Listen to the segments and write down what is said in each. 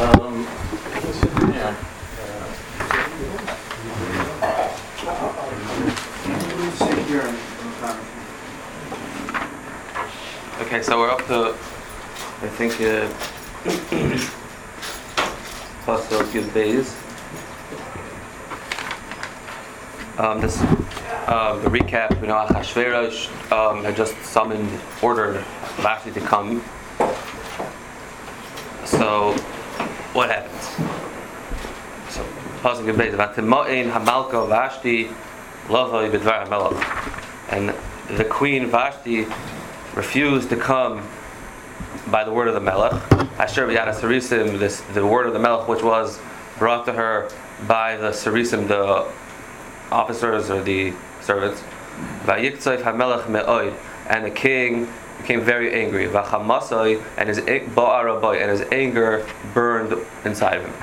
Yeah. Okay, so we're up to, I think, Pasuk Yud Beis. The recap, Achashverosh had just ordered Vashti to come. So, what happens? So, Pasuk Yud Beis, V'atemo'in hamalka Vashti lavoi b'dvar hamelach. And the queen Vashti refused to come by the word of the Melech. Asher b'yad Sarisim, the word of the Melech, which was brought to her by the Sarisim, the officers or the servants. Vayiktzayv hamelech me'oid, and the king became very angry. Vachamasai, and his ba'arabai, and his anger burned inside of him.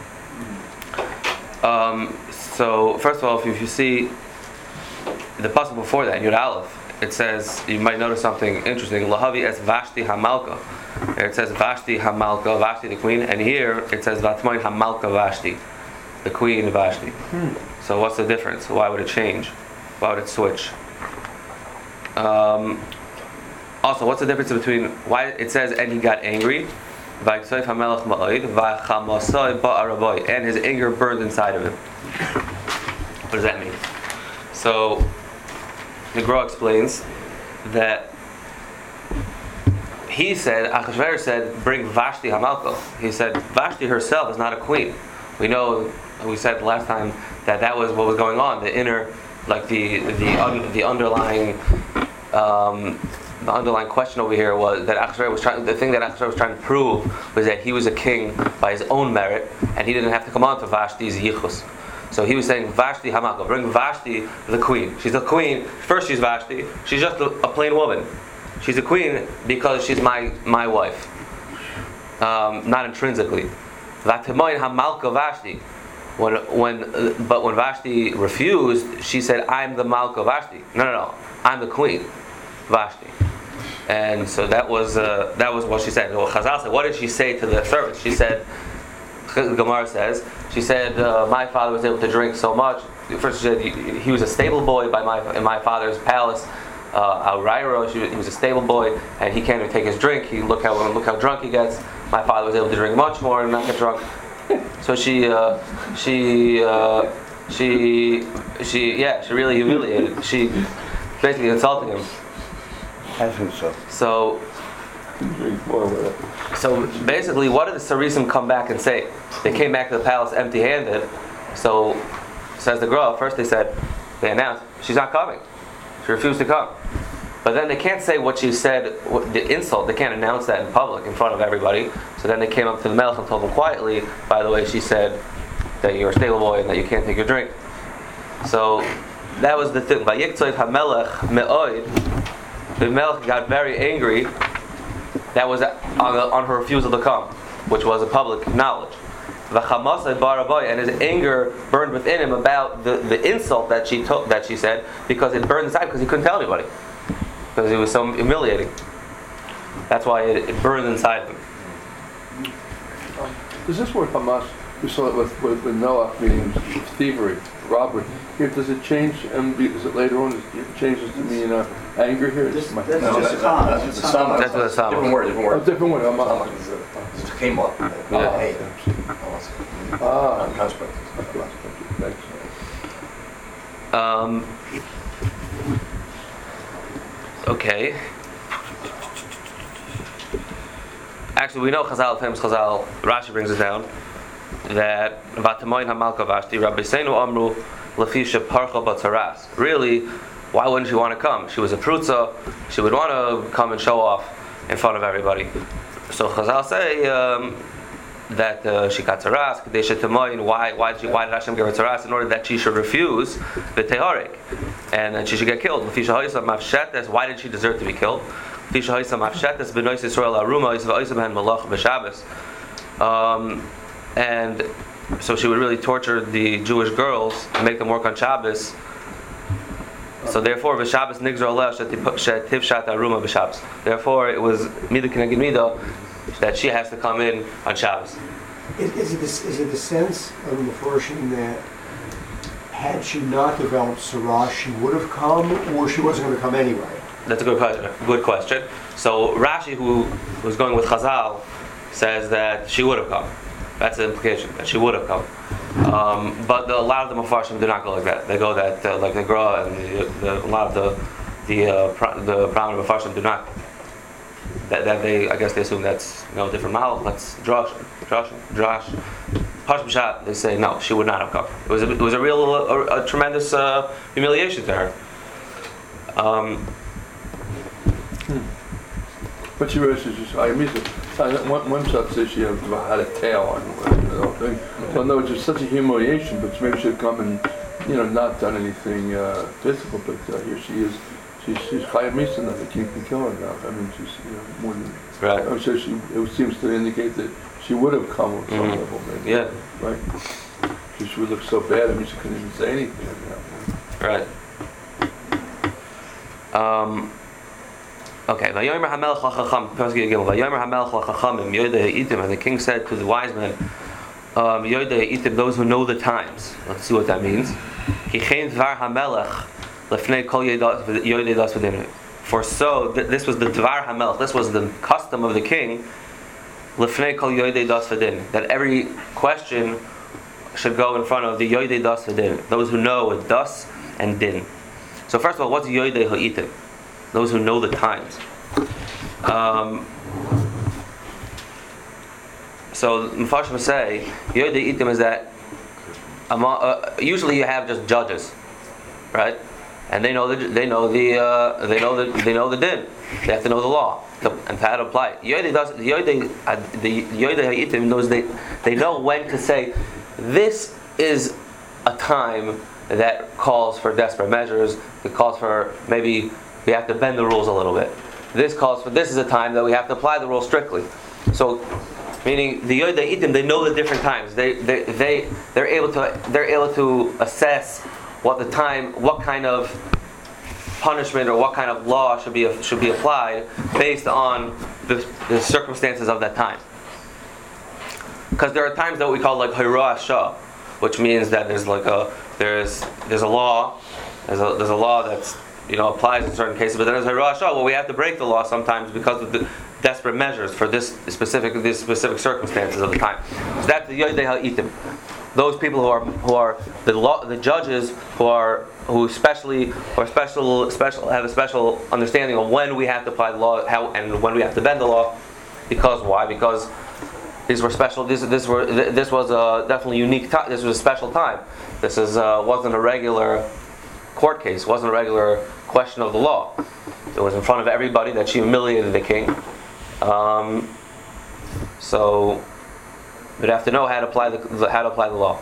So first of all, if you see the pasuk before that, Yud Aleph, it says, you might notice something interesting. Lahavi es Vashti hamalka. It says Vashti hamalka, Vashti the queen, and here it says Vatmoin hamalka Vashti, the queen Vashti. So what's the difference? Why would it change? Why would it switch? Also, what's the difference between why it says and he got angry, and his anger burned inside of him? What does that mean? So the Gra explains that he said, Achashverosh said, bring Vashti Hamalka. He said Vashti herself is not a queen. We said last time that was what was going on. The inner, like the underlying question over here was that Achashverosh was trying. The thing that Achashverosh was trying to prove was that he was a king by his own merit, and he didn't have to come on to Vashti's yichus. So he was saying Vashti Hamalka, bring Vashti the queen. She's a queen. First she's Vashti. She's just a plain woman. She's a queen because she's my wife, not intrinsically. Vatemoin Hamalka Vashti. But when Vashti refused, she said, "I'm the Malka Vashti." No, I'm the queen, Vashti. And so that was what she said. Well, Chazal said, what did she say to the servants? She said, Gemara says, she said, my father was able to drink so much. First she said he was a stable boy in my father's palace. Al Rairo, he was a stable boy, and he can't even take his drink. Look how drunk he gets. My father was able to drink much more and not get drunk. So she really humiliated. She basically insulted him. I think so. So basically, what did the Sarisim come back and say? They came back to the palace empty-handed. So says the Gra. First they announced she's not coming. She refused to come. But then they can't say what she said, the insult. They can't announce that in public in front of everybody. So then they came up to the Melech and told him quietly, by the way, she said that you're a stable boy and that you can't take your drink. So that was the thing. Vayiktzayv hamelech me'oid. The Melech got very angry. That was on her refusal to come, which was a public knowledge. Vachamasai barabai, and his anger burned within him about the insult that she said, because it burned inside because he couldn't tell anybody. Because it was so humiliating. That's why it burned inside him. Does this word Hamas, we saw it with Noah, meaning thievery, robbery. Here, does it change, and is it later on, it changes to mean anger here? That's just a comment. That's what it's Different word. Different word. It came up. Okay. Actually, we know Chazal, famous Chazal, Rashi brings it down, that Vatamoin Hamalka Vashti, Rabbi Seinu Amru, Lafisha Parcha Batzaras. Really, why wouldn't she want to come? She was a prutza, she would want to come and show off in front of everybody. So Chazal say that she got Tzaras, Kadesha Tamoin, why did Hashem give her Tzaras? In order that she should refuse the Tehorik, and that she should get killed. Lafisha Haisa Mafshetes, why did she deserve to be killed? Lafisha Haisa Mafshetes, Benois Yisrael Aruma, Yisva Oisabhen Malach B'Shabbos. And so she would really torture the Jewish girls and make them work on Shabbos. So therefore, B'Shabbos Nigzar Aleh Shetiv Shat Aruma B'Shabbos. Therefore, it was Mida Keneged Mida that she has to come in on Shabbos. Is it the sense of the Mepharshim that had she not developed Sarah, she would have come, or she wasn't going to come anyway? That's a good question. So Rashi, who was going with Chazal, says that she would have come. That's the implication, that she would have come. But a lot of the Mepharshim do not go like that. They go that like the Gra and a lot of the prominent Mepharshim do not. That they, I guess they assume that's different mahal. That's drash. Pashut Pshat, they say no, she would not have come. It was a real a tremendous humiliation to her. But she was just, I mean, one shot says she had a tail on the whole thing. So no, it's just such a humiliation, but maybe she'd come and, not done anything physical, but here she is. She's Chaya Misa now, the king can kill her now. I mean, she's, more than... Right. So it seems to indicate that she would have come at some level, maybe. Yeah. Right? She would look so bad, I mean, she couldn't even say anything. Right. Okay. Vayomer Hamelech LaChacham. Vayomer Hamelech LaChachamim. Yodei Ha'itim. And the king said to the wise men, Yodei Ha'itim, those who know the times. Let's see what that means. Kichein Dvar Hamelech Lefnei Kol Yodei Das V'Din. For so, this was the Dvar Hamelech. This was the custom of the king. Lefnei Kol Yodei Das V'Din. That every question should go in front of the Yodei Das V'Din. Those who know with Das and Din. So first of all, what's Yodei Ha'itim? Those who know the times. So Mepharshim say Yodei Ha'itim is that usually you have just judges, right? And they know the din. They have to know the law and how to apply it. The Yodei Ha'itim knows they know when to say this is a time that calls for desperate measures. It calls for maybe we have to bend the rules a little bit. This is a time that we have to apply the rules strictly. So, meaning the Yodei Ha'itim, they know the different times. They're able to assess what kind of punishment or what kind of law should be applied based on the circumstances of that time. Because there are times that we call like Hira Shah, which means that there's a law that's applies in certain cases, but then there's Hira Shah. Well, we have to break the law sometimes because of the desperate measures for these specific circumstances of the time. So that's the Yodei Ha'itim. Those people who are the judges who have a special understanding of when we have to apply the law, how and when we have to bend the law. Because why? Because these were special. This was a definitely unique time. This was a special time. This wasn't a regular court case. Wasn't a regular question of the law. It was in front of everybody that she humiliated the king. So we'd have to know how to apply the law.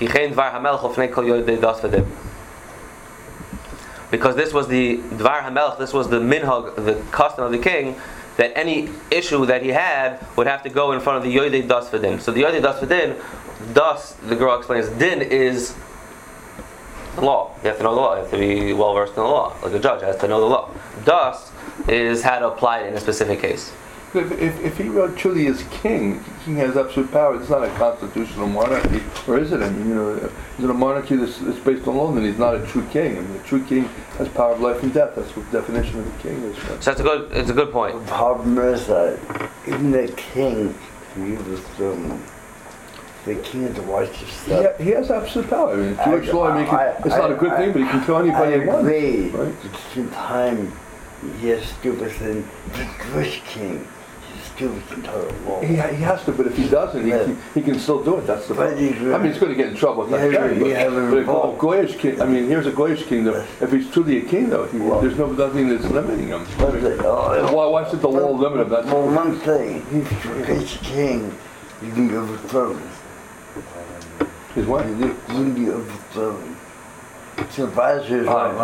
Because this was the Dvar HaMelech, this was the minhag, the custom of the king, that any issue that he had would have to go in front of the Yodei Das V'Din. So the Yodei Das V'Din, Das, the girl explains, Din is the law. You have to know the law. You have to be well versed in the law. Like a judge has to know the law. Das is how to apply it in a specific case. If he truly is king, king has absolute power. It's not a constitutional monarchy, or is it? I mean, is it a monarchy that's based on law? Then he's not a true king. I mean, a true king has power of life and death. That's what the definition of a king is. Right? So it's a good point. The problem is that even the king, he was the king of the righteous stuff. Yeah, he has absolute power. I mean, Jewish law, it's not a good thing, but he can kill anybody he wants. I agree. Right? At the same time, he has stupid thing. The Jewish king. He has to, but if he doesn't, he can still do it. That's the problem. I mean, he's going to get in trouble with that king. But a Goyish king, I mean, here's a Goyish kingdom. If he's truly a king, though, there's nothing that's limiting him. Why should the law limit him? Well, one thing, he's a Goyish king, you can be overthrown. His what? You can be overthrown. So advisors,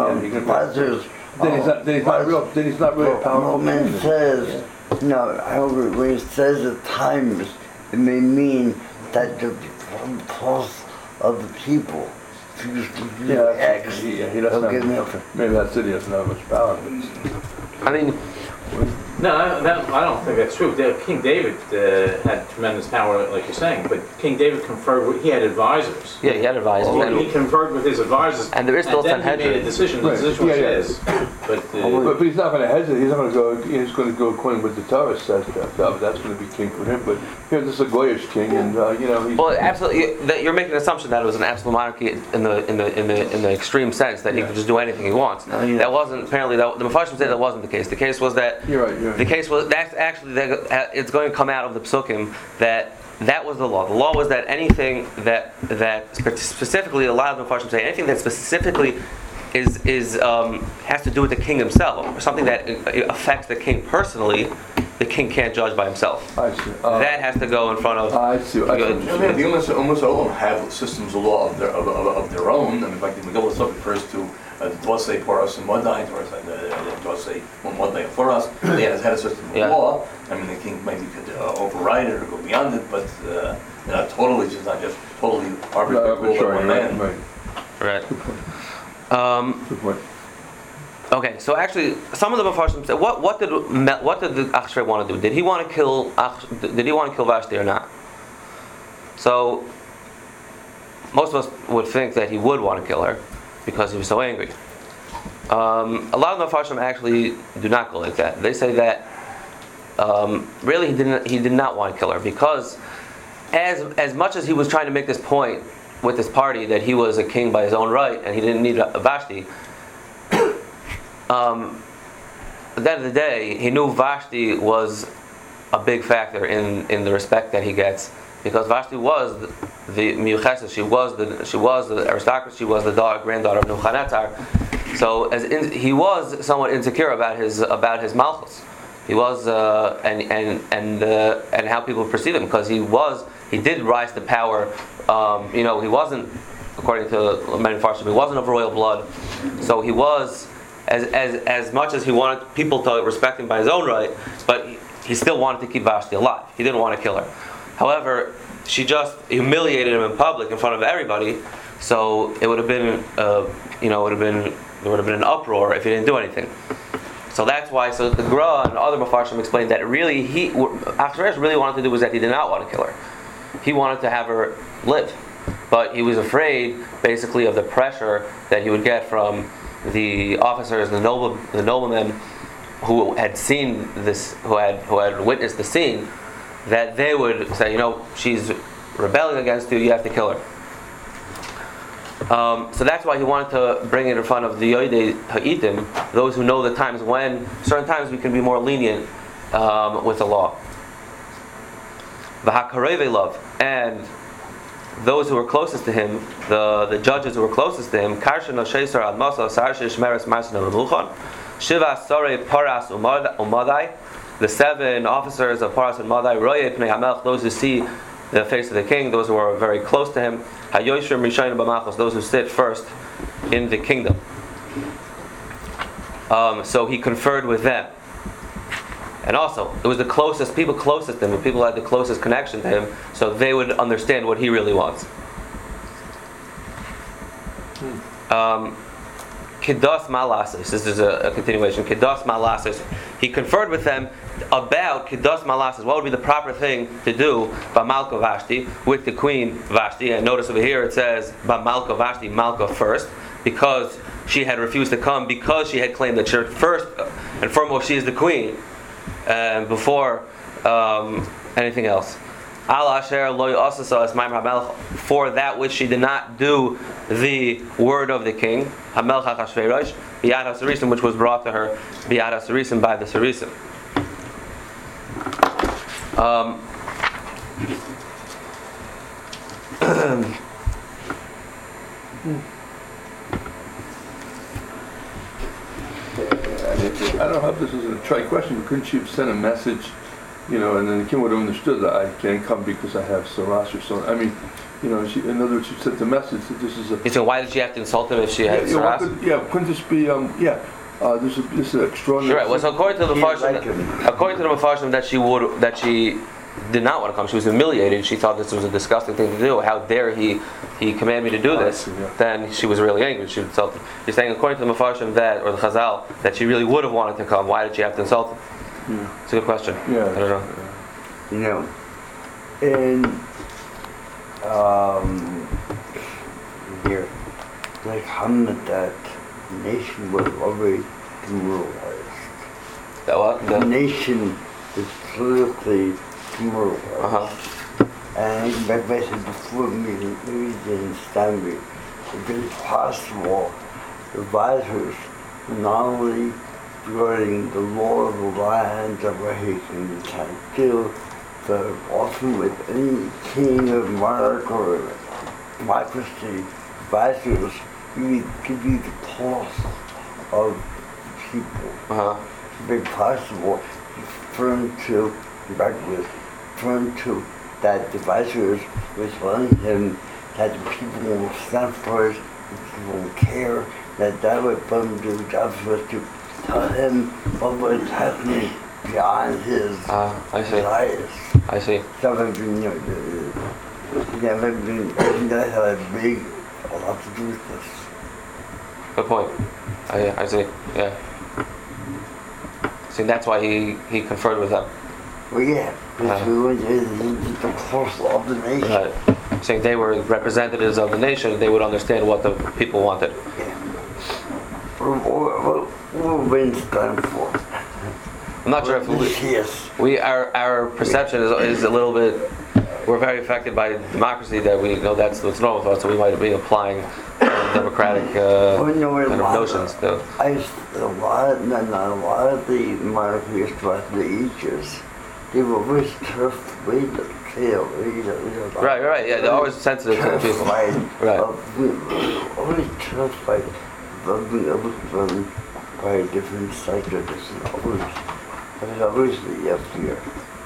then he's not really a powerful man says. No, however, when it says at times, it may mean that the pulse of the people. He doesn't have, maybe that's it, he doesn't have much power. I mean, No, I don't think that's true. King David had tremendous power, like you're saying, but King David conferred with, he had advisors. Yeah, he had advisors. He conferred with his advisors. And there is still then he Sanhedrin. made a decision. The Right. decision was Yeah, yeah. his. But But he's not going to hesitate. He's not going to go. He's going to go according to what the Torah says. That's going to be king for him. But here, this is a Goyish king, and he's. Well, absolutely. You're making an assumption that it was an absolute monarchy in the extreme sense that he could just do anything he wants. Yeah. That wasn't apparently. The Mepharshim say that wasn't the case. The case was that. You're right. The case was that's actually it's going to come out of the Psukim that was the law. The law was that anything that specifically, a lot of the Mepharshim say anything that specifically is has to do with the king himself, or something that affects the king personally, the king can't judge by himself. I see. That has to go in front of. I see. The almost all have systems of law of their own. I mean, like the Megillah stuff refers to Dvosei Poros and Modai, Dvosei Modai for us. They had a system of law. I mean, the king maybe could override it or go beyond it, but not totally, just not just totally arbitrary rule by one man. Right. Good point. Okay, so actually, some of the Mepharshim said, what did the Achshverosh want to do? Did he want to kill Vashti or not? So most of us would think that he would want to kill her because he was so angry. A lot of the Mepharshim actually do not go like that. They say that really he did not want to kill her because as much as he was trying to make this point with this party that he was a king by his own right and he didn't need Vashti. At the end of the day, he knew Vashti was a big factor in the respect that he gets because Vashti was the Miyucheses. She was the aristocracy. She was the granddaughter of Nebuchadnezzar. So he was somewhat insecure about his malchus. He was and how people perceive him because he did rise to power. He wasn't, according to many Farshim, he wasn't of royal blood. So he was. As much as he wanted people to respect him by his own right, but he still wanted to keep Vashti alive. He didn't want to kill her. However, she just humiliated him in public in front of everybody. So it would have been, there would have been an uproar if he didn't do anything. So that's why. So the Gra and other Mepharshim explained that really Achshverosh really wanted to do was that he did not want to kill her. He wanted to have her live, but he was afraid, basically, of the pressure that he would get from the officers, the noblemen who had seen this, who had witnessed the scene, that they would say, she's rebelling against you, you have to kill her. So that's why he wanted to bring it in front of the Yodei Ha'itim, those who know the times when, certain times we can be more lenient with the law. V'hakareve love, and those who were closest to him, the judges who were closest to him, Karshan Osheisar Ad Masa Sarshish Meres Marsin Lemuchon, Shiva Sore Paras Umadai, the 7 officers of Paras and Madai, Roye Pnei Hamelch, those who see the face of the king, those who are very close to him, Hayoshim Rishayim B'Machos, those who sit first in the kingdom. So he conferred with them. And also, it was the people closest to him, the people who had the closest connection to him, so they would understand what he really wants. Kedos Malasis, this is a continuation. Kedos Malasis, he conferred with them about Kedos Malasis, what would be the proper thing to do by Malka Vashti, with the queen Vashti. And notice over here it says by Malka Vashti, Malka first, because she had refused to come, because she had claimed that she first and foremost she is the queen. Before anything else. For that which she did not do the word of the king, which was brought to her by the Sarisim. I don't know if this is a trite question, but couldn't she have sent a message, and then the king would have understood that I can't come because I have Saras or something. I mean, in other words, she sent the message that this is a... So why did she have to insult him if she had Saras? Couldn't this be, this is an extraordinary... Right, well, so according to the Mepharshim that she did not want to come, she was humiliated, she thought this was a disgusting thing to do, how dare he command me to do this, then she was really angry, she insulted him. You're saying according to the Mepharshim or the Chazal, that she really would have wanted to come, why did she have to insult him? It's a good question. Yeah. I don't know. You know, and here, like that nation was already demoralized. That what? The nation is politically demoralized. And like I said before, maybe they didn't understand me. If it's possible, advisors not only regarding the law of the land of what he can do, but often with any king or monarch or democracy, advisors give you the pulse of people. It's very possible referring to that advisors was telling him that the people will stand for us, the people will care, that would from the job was to tell him what was happening beyond his desires. I see. Something, you know, that had a lot to do with this. Good point. I see. Yeah. See, that's why he conferred with them. Well, yeah, because we went to the close of the nation. Right. Saying they were representatives of the nation, they would understand what the people wanted. Yeah. What wins stand for? I'm not sure if our perception is a little bit. We're very affected by democracy. That we know that's what's normal for us, so we might be applying democratic kind of notions. A lot of the monarchies throughout the ages, they were always tough, way to kill. Right. Yeah, they're always sensitive to the people. Right. Always tough, like loving by a different side of this and always the fear.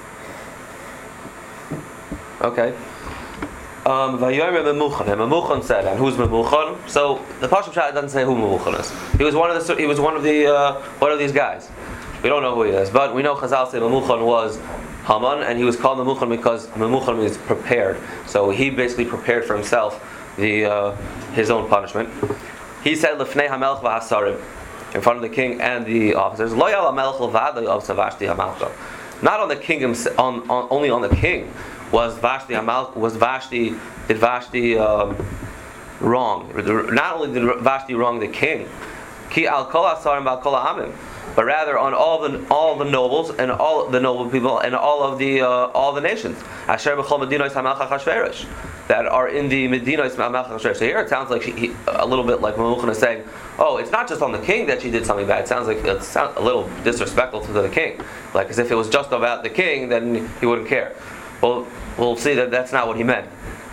Okay. Vayomer Memuchan. And Memuchan said, and who's Memuchan? So the Pashup Shah doesn't say who Memuchan is. He was one of these guys. We don't know who he is, but we know Chazal say Memuchan was Haman, and he was called Memuchan because Memuchan means prepared. So he basically prepared for himself his own punishment. He said Lefnei Hamelch v'Hasarim, in front of the king and the officers. Lo yal Hamelch levad lo yal Vashti Hamalka. Not on the king, only on the king was Vashti did Vashti wrong. Not only did Vashti wrong the king, ki al kol hasarim bal kol ha'amim, but rather on all the nobles and all the noble people and all the nations. Asher b'chol medinois hamelch Achashverosh, that are in the medinois hamelch Achashverosh. So here it sounds like a little bit like Memuchan is saying, oh, it's not just on the king that she did something bad. It sounds like it's a little disrespectful to the king, like as if it was just about the king, then he wouldn't care. Well, we'll see that that's not what he meant.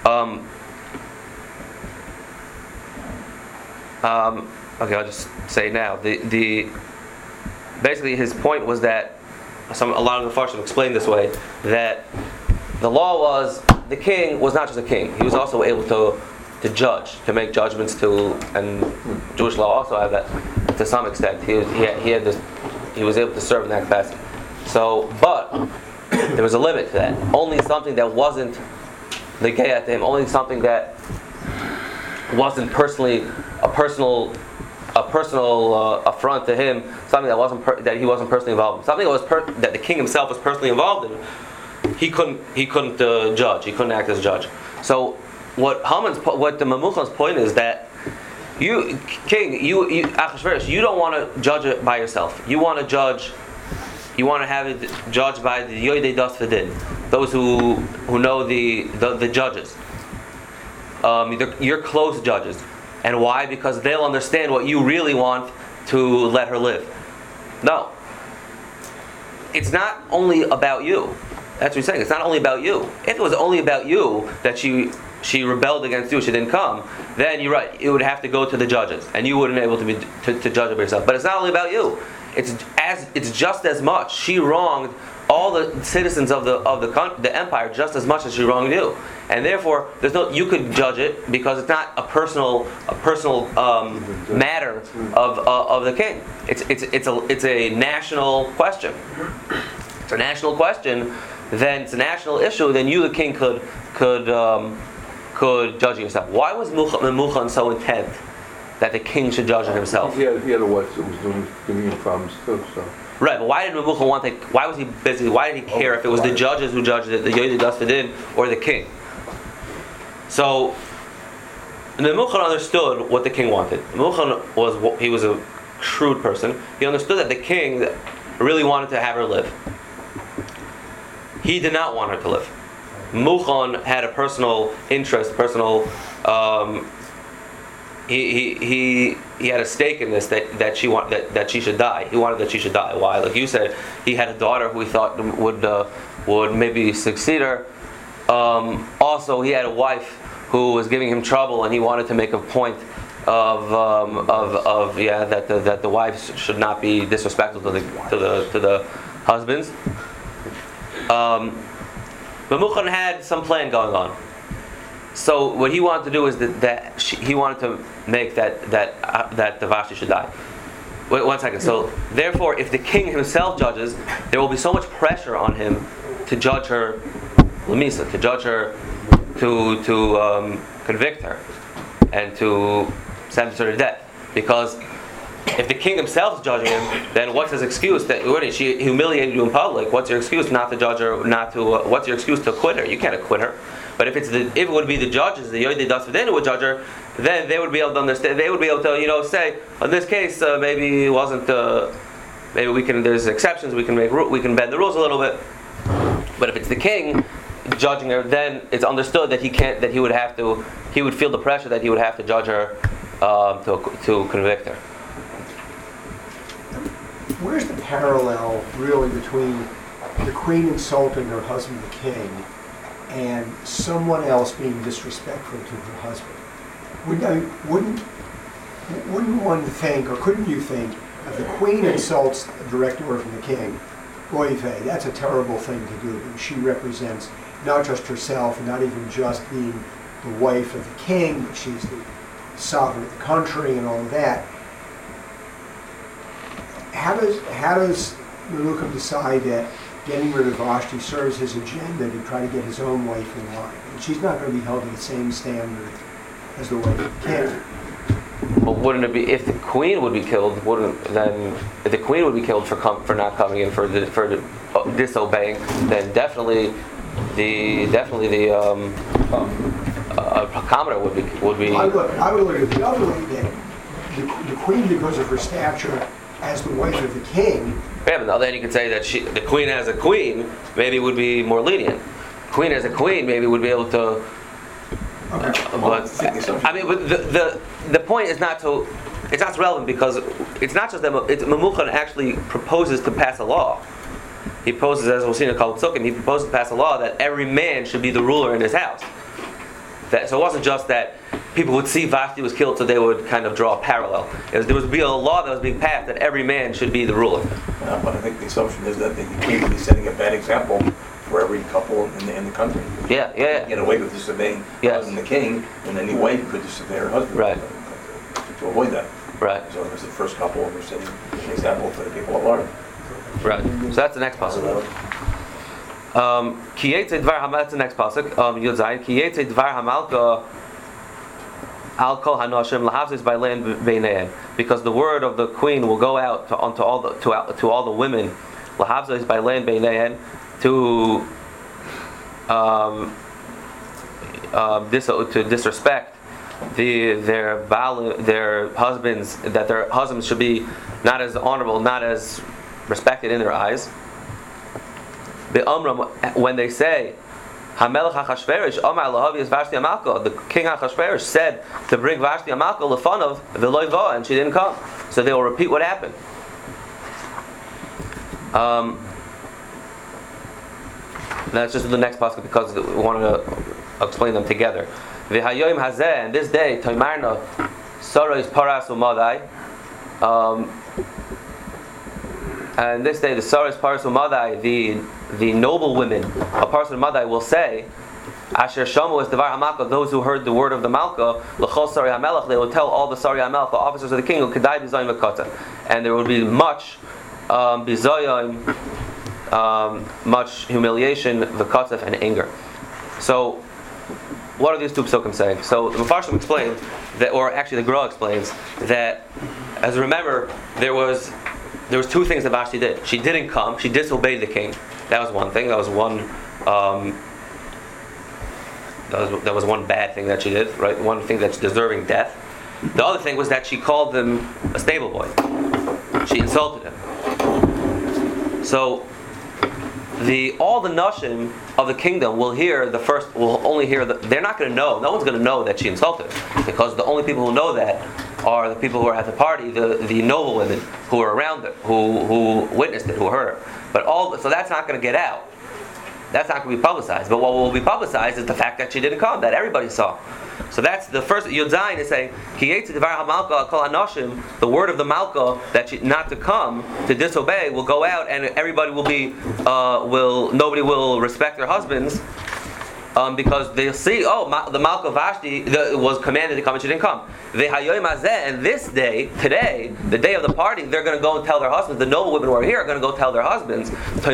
Okay, I'll just say now. The basically his point was that a lot of the Farshim explained this way, that the law was the king was not just a king; he was also able to judge, to make judgments and Jewish law also had that to some extent. He was able to serve in that capacity. So, but there was a limit to that. Only something that wasn't the gayat to him, only something that wasn't a personal affront to him, something that he wasn't personally involved in, something that the king himself was personally involved in. He couldn't judge. He couldn't act as judge. So what the Memuchan's point is that you, king, you Achashverosh, you don't want to judge it by yourself. You want to judge. You want to have it judged by the Yodei Das V'Din, those who know the judges. Your close judges. And why? Because they'll understand what you really want to let her live. No. It's not only about you. That's what he's saying. It's not only about you. If it was only about you that she rebelled against you, she didn't come, then you're right. It would have to go to the judges, and you wouldn't be able to judge it by yourself. But it's not only about you. It's just as much. She wronged all the citizens of the empire just as much as she wronged you, and therefore you could judge it because it's not a personal matter of the king. It's a national question. It's a national question. Then it's a national issue. Then you, the king, could judge yourself. Why was Memuchan so intent that the king should judge it himself. He had a wife that was giving him problems too, so. Right, but why did Memuchal want to? Why was he busy? Why did he care if it was the judges who judged it, the Yoyed Dasvidin, or the king? So Memuchal understood what the king wanted. Memuchal was a shrewd person. He understood that the king really wanted to have her live. He did not want her to live. Memuchal had a personal interest, He had a stake in this that she should die. He wanted that she should die. Why? Like you said, he had a daughter who he thought would maybe succeed her. Also, he had a wife who was giving him trouble, and he wanted to make a point that the wives should not be disrespectful to the husbands. Memuchal had some plan going on. So what he wanted to do is he wanted to make that the Vashti should die. Wait 1 second. So therefore, if the king himself judges, there will be so much pressure on him to judge her, Lamisa, to judge her, to convict her, and to sentence her to death. Because if the king himself is judging him, then what's his excuse? That she humiliated you in public. What's your excuse not to judge her? What's your excuse to acquit her? You can't acquit her. But if it would be the judges, the Yoyed Dasvidin who would judge her, then they would be able to understand. They would be able to, say, in this case, maybe it wasn't. Maybe we can. There's exceptions. We can bend the rules a little bit. But if it's the king judging her, then it's understood that he can't. That he would have to. He would feel the pressure that he would have to judge her to convict her. Where's the parallel really between the queen insulting her husband, the king, and someone else being disrespectful to her husband? Wouldn't one think, or couldn't you think, if the queen insults a direct order from the king, oy vey, that's a terrible thing to do. She represents not just herself, not even just being the wife of the king, but she's the sovereign of the country and all of that. How does Memuchal decide that getting rid of Vashti serves his agenda to try to get his own wife in line? And she's not going to be held to the same standard as the wife of the king. Well, wouldn't it be if the queen would be killed? If the queen would be killed for not coming in for disobeying? Then definitely the commoner would be. I would look at the other way then. The queen, because of her stature as the wife of the king. Yeah, but then you could say that the queen as a queen maybe would be more lenient. Queen as a queen maybe would be able to. Okay. But the point is not to. It's not relevant because it's not just that Memuchal actually proposes to pass a law. He proposes, as we'll see in the Kol Psukim, he proposes to pass a law that every man should be the ruler in his house. So it wasn't just that people would see Vashti was killed, so they would kind of draw a parallel. There would be a law that was being passed that every man should be the ruler. But I think the assumption is that the queen would be setting a bad example for every couple in the country. Yeah. Get away with disobeying the king, and any wife could disobey her husband. Right. To avoid that. Right. So it was the first couple who were setting an example for the people at large. Right. So that's the next possibility. That's the next pasuk. Yud Zayin. Ki yetze dvar hamalka al kol hanoshim lahavzis by land beinei. Because the word of the queen will go out to all the women lahavzis by land beinei to disrespect their husbands, that their husbands should be not as honorable, not as respected in their eyes. When they say Hamelech HaChashverosh Omar Lahavi Vashti Amalka, the king Achashverosh said to bring Vashti Amalka Lefanov V'lo va, and she didn't come. So they will repeat what happened. That's just the next pasuk because we want to explain them together. V'hayoyim hazeh, and this day Toimarna Sarais Paras Umadai. And this day the Sarais Paras Umadai, the noble women of Paras Umadai will say, Asher Shamu is Devar HaMalka, those who heard the word of the Malka, L'chol Sari HaMelech, they will tell all the Sari HaMelech, the officers of the king, Kedai Bizoyim V'kata. And there will be much Bizoyim, much humiliation, V'kataf, and anger. So what are these two psukim saying? So the Mefarshim explained that, or actually the Gra explains that, as you remember, there was two things that Vashti did. She didn't come. She disobeyed the king. That was one thing. That was one. That was one bad thing that she did. Right. One thing that's deserving death. The other thing was that she called him a stable boy. She insulted him. So all the nashim of the kingdom will only hear they're not going to know. No one's going to know that she insulted him, because the only people who know that are the people who are at the party, the noble women who were around it, who witnessed it, who heard her. So that's not going to get out. That's not going to be publicized. But what will be publicized is the fact that she didn't come, that everybody saw. So that's the first. Yud Zayin is saying, the word of the Malka that she not to come, to disobey, will go out, and everybody nobody will respect their husbands, because they'll see, the Malka Vashti was commanded to come and she didn't come. And this day, today, the day of the party, they're going to go and tell their husbands. The noble women who are here are going to go tell their husbands. The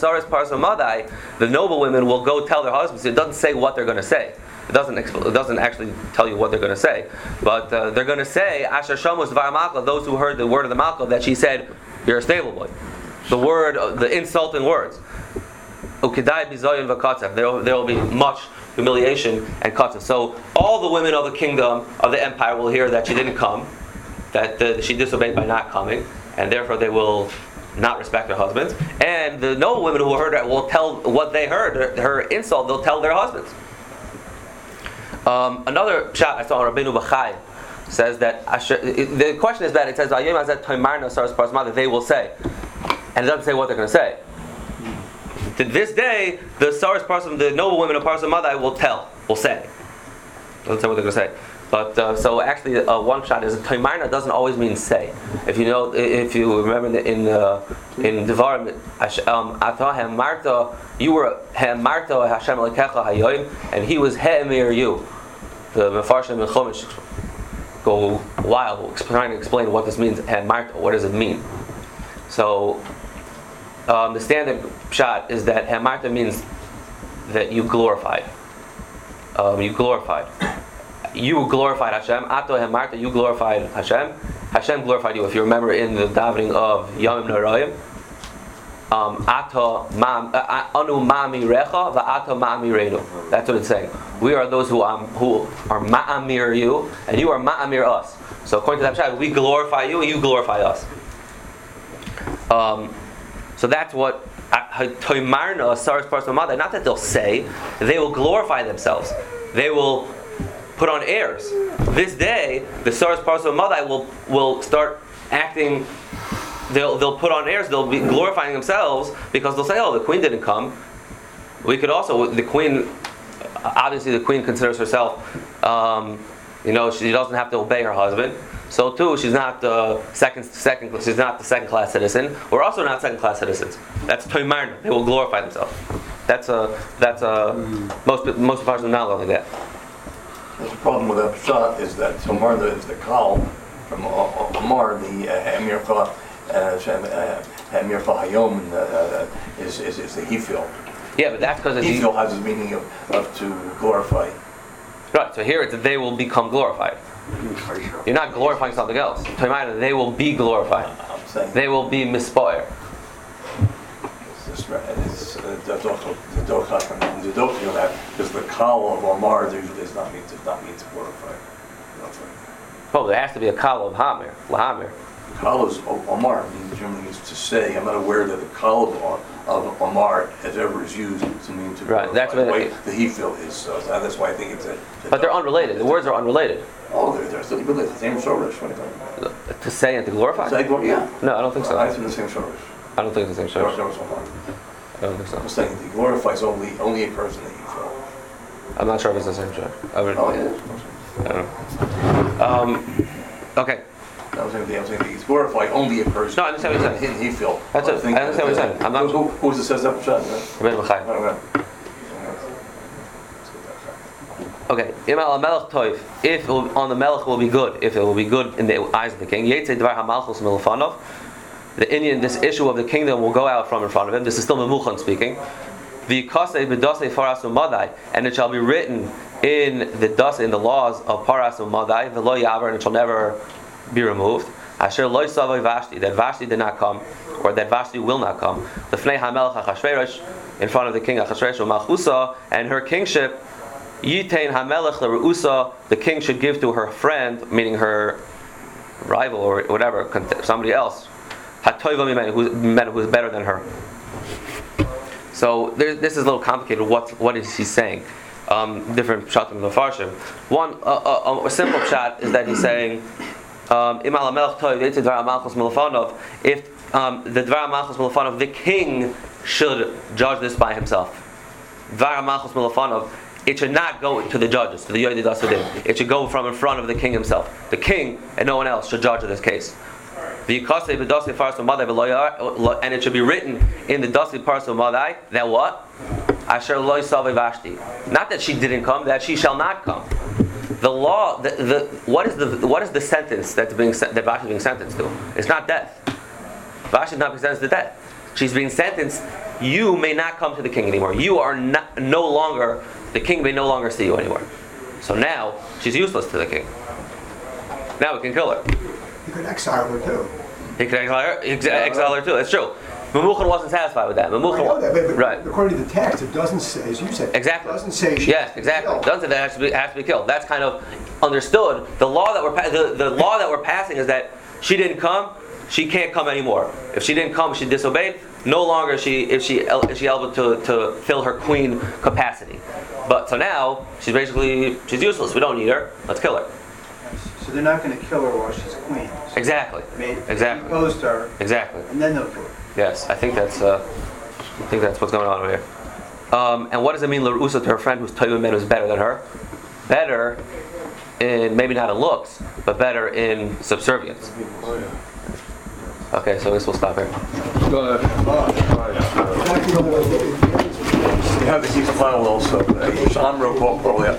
noble women will go tell their husbands. It doesn't say what they're going to say. It doesn't actually tell you what they're going to say, but they're going to say, Asher Shomus Dvar Malka, those who heard the word of the Malka, that she said, you're a stable boy. The insulting words. Ukidai bizoyin v'katzev. There will be much humiliation and katzev. So all the women of the kingdom of the empire will hear that she didn't come, that she disobeyed by not coming, and therefore they will not respect their husbands. And the noble women who heard that will tell what they heard, her insult, they'll tell their husbands. Another shot I saw on Rabbeinu Bachai says that the question is that it says they will say, and it doesn't say what they're going to say. To this day, the noble women of Parsha Madai will say. It doesn't say what they're going to say. But so actually, one shot is Toimarna doesn't always mean say. If you remember in Devarim, Atah Marta, you were Marta Hashem Lekecha Hayoim, and he was He'emir you. The Mefarshim and Chumash go wild trying to explain what this means. Marta, what does it mean? So the standard shot is that Marta means that you glorified. You glorified Hashem. Ato Marta, you glorified Hashem. Hashem glorified you. If you remember in the davening of Yamim Narayim, Ato Anu Ma'ami Recha va'Ato Ma'ami Reinu. That's what it's saying. We are those who are Ma'amir you, and you are Ma'amir us. So according to that shot, we glorify you, and you glorify us. So that's what Toimarna Saras Parsha Madai. Not that they'll say, they will glorify themselves. They will put on airs. This day, the Saras Parsha Madai will start acting. They'll put on airs. They'll be glorifying themselves because they'll say, the queen didn't come. We could also, the queen. Obviously, the queen considers herself. She doesn't have to obey her husband. So too, she's not the second. She's not the second-class citizen. We're also not second-class citizens. That's Toimarna. They will glorify themselves. Most of us are not like that. The problem with that shot is that Toimarna is the kal from Amar, the Hamircha Hayom is the Hefil. Yeah, but that's because Hefil has the meaning of to glorify. Right. So here it's that they will become glorified. You're not glorifying something else. They will be glorified. They will be mispoer. That's also the dochi of that, because the kal of Omar does not mean to glorify. Oh, there has to be a kal of Hamir, lahamir. Kal is Omar. Generally means to say. I'm not aware that the kal of Omar has ever used to mean to glorify. Right. That's what the Hefil is. So that's why I think it's a. But they're unrelated. The words are unrelated. Oh, they're still related. The same shorish. To say and to glorify? Yeah. No, I don't think so. I think the same shorish. I don't think it's the same shorish. I don't think so. I'm saying it glorifies only a person that you feel. I'm not sure if it's the same shorish. I don't know. Okay. I'm saying it's glorified only a person. No, I understand what you're saying. He feel. I understand what you're saying. I'm not. Who says that? Rabbeinu Bachai. Okay, if on the melech will be good, if it will be good in the eyes of the king, this issue of the kingdom will go out from in front of him. This is still Memuchan speaking. And it shall be written in the laws of Paras and Madai, the lo yaver, and it shall never be removed. Asher lo savay Vashti, that Vashti did not come, or that Vashti will not come. The Fnei HaMelech Achashverosh, in front of the king Achashverosh, Malchusa, and her kingship. Yitain HaMelech LeReusa, the king should give to her friend, meaning her rival or whatever, somebody else. Hatoiva Mimenu, who's better than her. So this is a little complicated. What is he saying? Different pshat in the Farshim. One, a simple pshat is that he's saying, if the Dvar Malchus Milofanov, the king should judge this by himself. Dvar Malchus Milofanov, it should not go to the judges, to the Yoedid Asudim. It should go from in front of the king himself. The king and no one else should judge this case. And it should be written in the Dasi Parsa Madai that what? Asher loy savay Vashti. Not that she didn't come, that she shall not come. The law, what is the sentence that Vashti is being sentenced to? It's not death. Vashti is not being sentenced to death. She's being sentenced. You may not come to the king anymore. You are no longer. The king may no longer see you anymore. So now she's useless to the king. Now we can kill her. You could exile her too. He could exile her too. That's true. Memuchan wasn't satisfied with that. I know that, but right. According to the text, it doesn't say, as you said. Exactly. It doesn't say she yes, exactly. It doesn't say that has to be killed. That's kind of understood. The law that we're passing is that she didn't come, she can't come anymore. If she didn't come, she disobeyed. No longer is she able to fill her queen capacity. But so now she's useless. We don't need her. Let's kill her. So they're not going to kill her while she's queen. So exactly. Exactly. Opposed her. Exactly. And then they'll kill her. Yes, I think that's what's going on over here. And what does it mean, L'Rusa, to her friend who's Toiva Men, who's better than her? Better in, maybe not in looks, but better in subservience. Okay, so I guess we'll stop here. Go ahead. You have the East Final also. Sean wrote probably